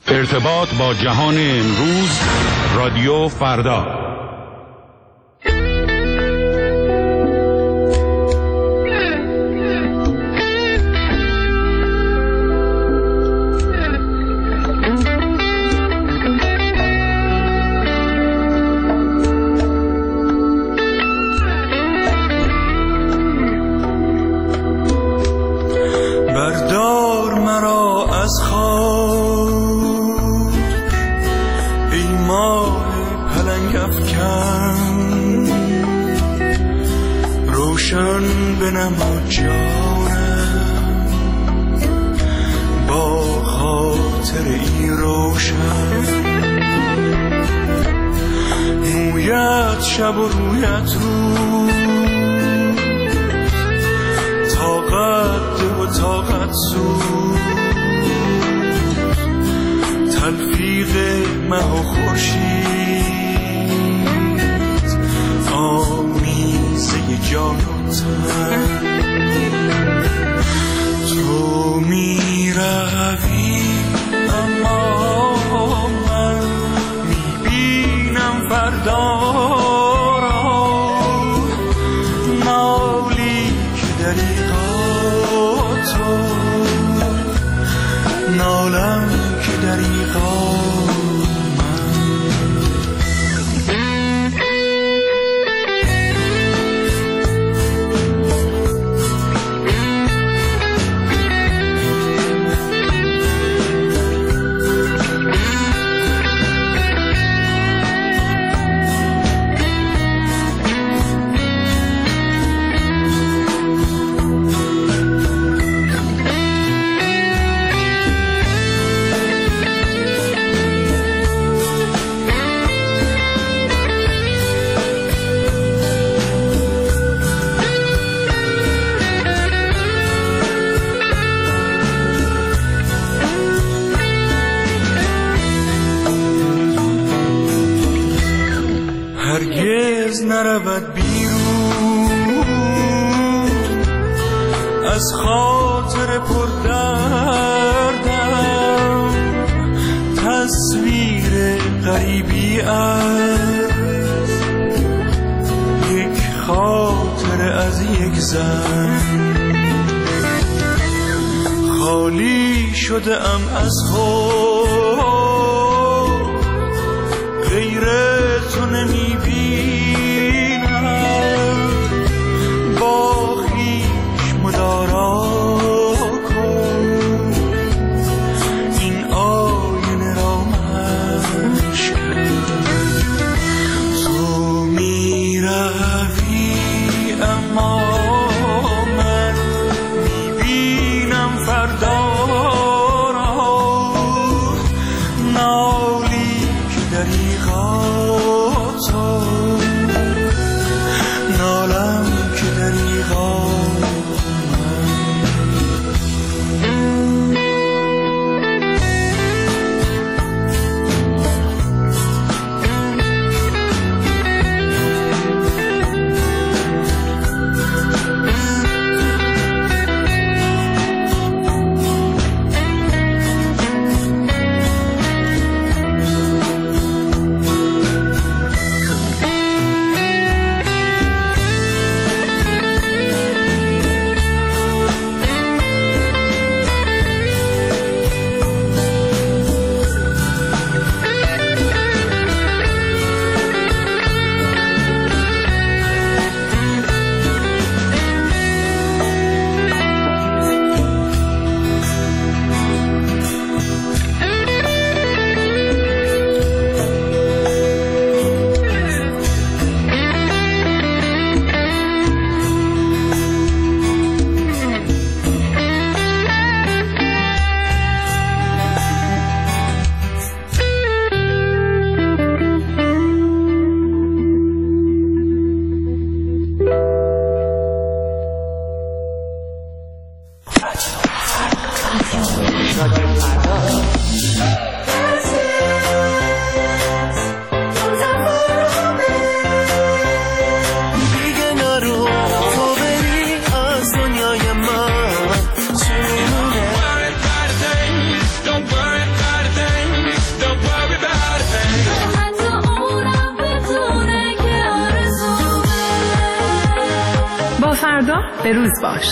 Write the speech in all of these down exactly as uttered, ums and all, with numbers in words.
ارتباط با جهان امروز، رادیو فردا. بردار مرا از خواب ای ماه پلنگ افکن، روشن بنما جانم با خاطر ای روشن. مویت شب و رویت روز، طاقت و طاقت سوز، تلفیق مه و خورشید، آمیزه جان و تن. تو می روی اما من می بینم فردا را، نالی که دریغا تو، نالم که دریغا هرگز نرود بیرون از خاطر پردردم، تصویر غریبی از یک خاطر از یک زن. خالی شده ام از خود، غیر تو نمی بینم، با خویش مدارا کن این آینه را مشکن. تو می روی اما من می بینم فردا را، نالی که دریغا تو، همراه به روز باش.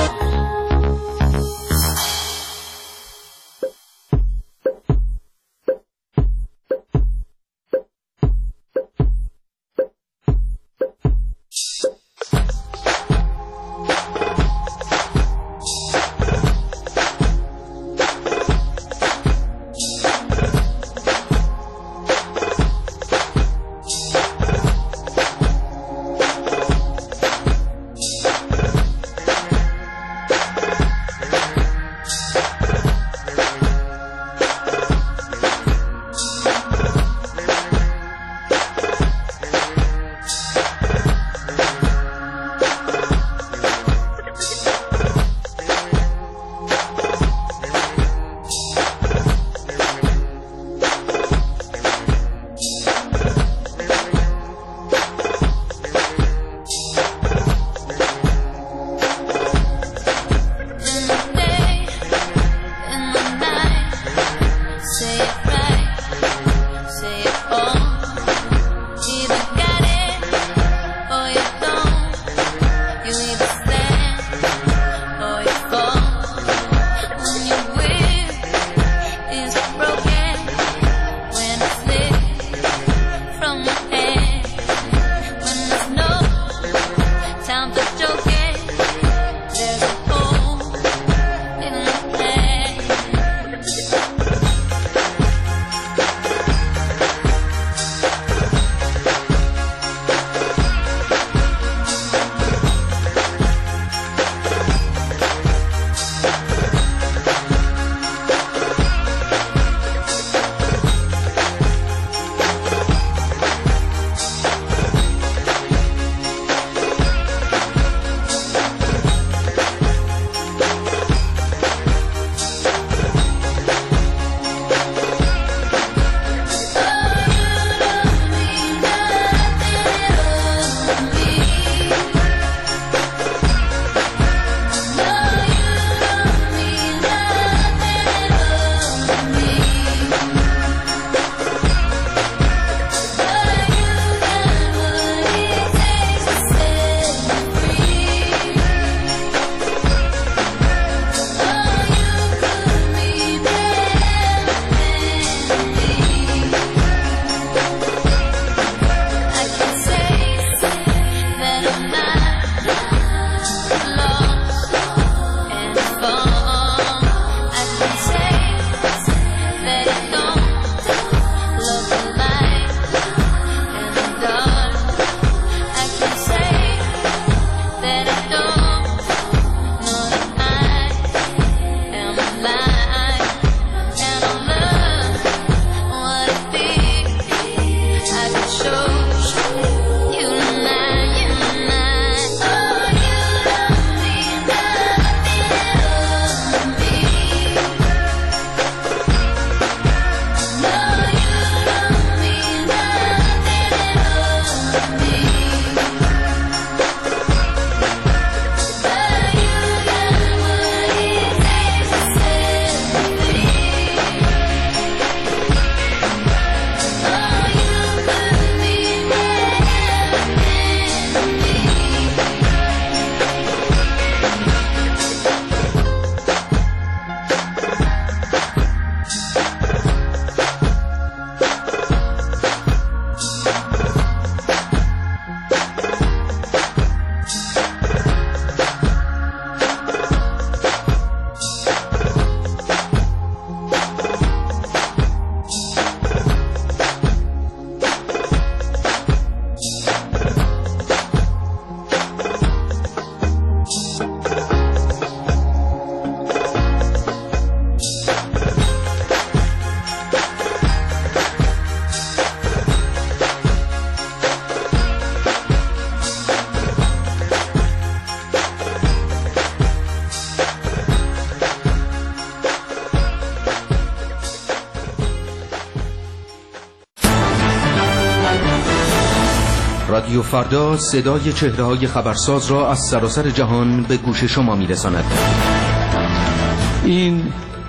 رادیو فردا صدای چهره‌های خبرساز را از سراسر جهان به گوش شما می‌رساند. این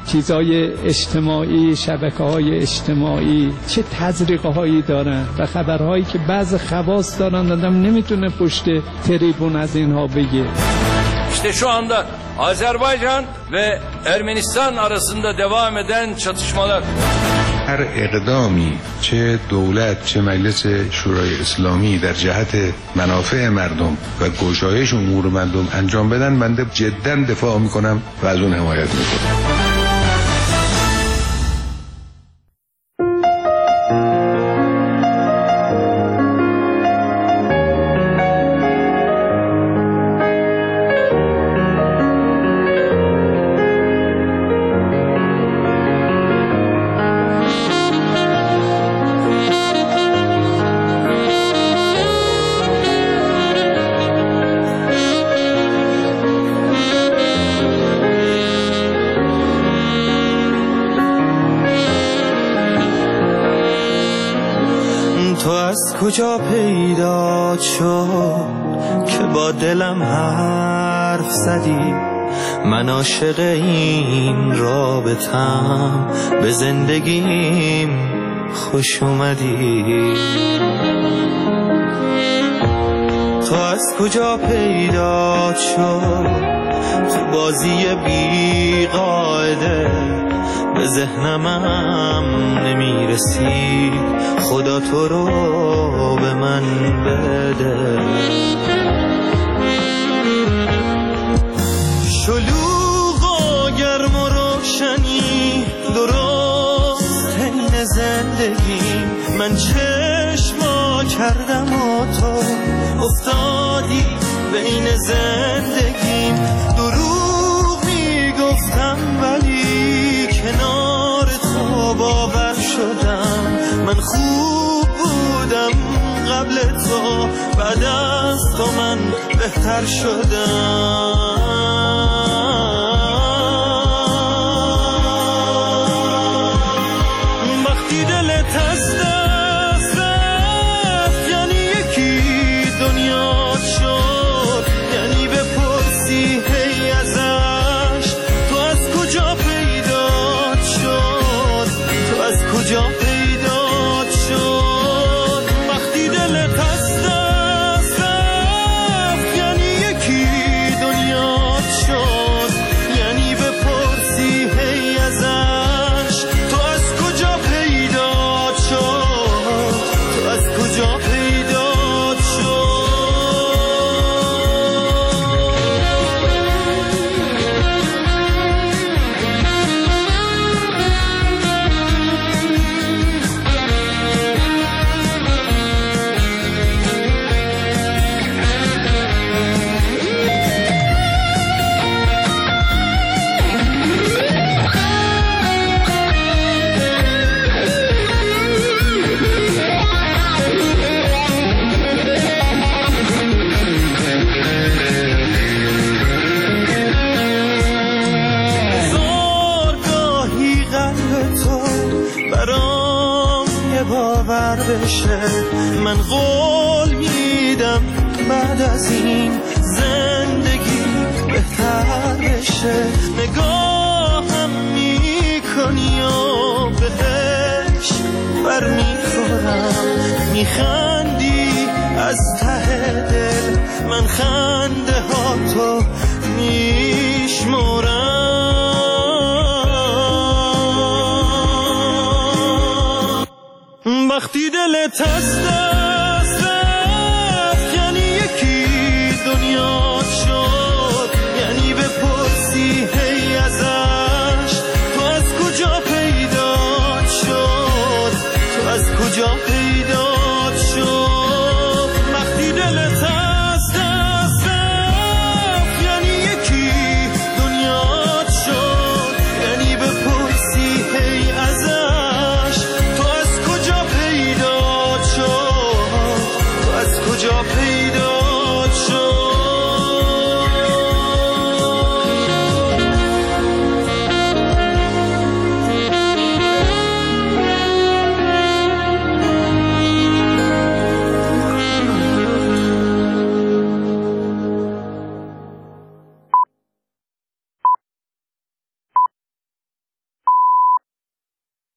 چیزای اجتماعی، شبکه‌های اجتماعی چه تزریق‌هایی دارن و خبرهایی که بعض خواص دارن آدم نمیتونه پشت تریبون از اینها بگه. İşte şu anda Azerbaycan ve Ermenistan arasında devam eden çatışmalar. هر اقدامی چه دولت چه مجلس شورای اسلامی در جهت منافع مردم و گشایش امور مردم انجام بدن، بنده جدا دفاع میکنم و از اون حمایت میکنم. تو از کجا پیدا شد که با دلم حرف زدی؟ من عاشق این رابطم، به زندگیم خوش اومدی. تو از کجا پیدا شد تو بازی بی قاعده؟ به ذهنمم نمیرسی، خدا تو رو به من بده. شلوغ و گرم و روشنی درست این زندگی، من چشما کردم و تو افتادی بین زندگیم. دروغ میگفتم ولی کنار تو باور شدم. من خوب بودم قبل تو، بعد از تو من بهتر شدم. وقتی دلت از دست رفت یعنی یکی دنیا شد، یعنی بپرسی هی ازش تو از کجا پیدا شد، تو از کجا پیدا شد. وقتی دلت از دست رفت یعنی یکی دنیا شد، یعنی بپرسی هی ازش تو از کجا پیدا شد، تو از کجا پیدا شد. زارگاهی قلب تو برام یه باور بشه، من قول میدم بعد از این زندگی بهتر بشه. نگاهم میکنی و بهش بر میخورم، میخندی از ته دل، من خنده ها تو میشمرم. وقتی دلت از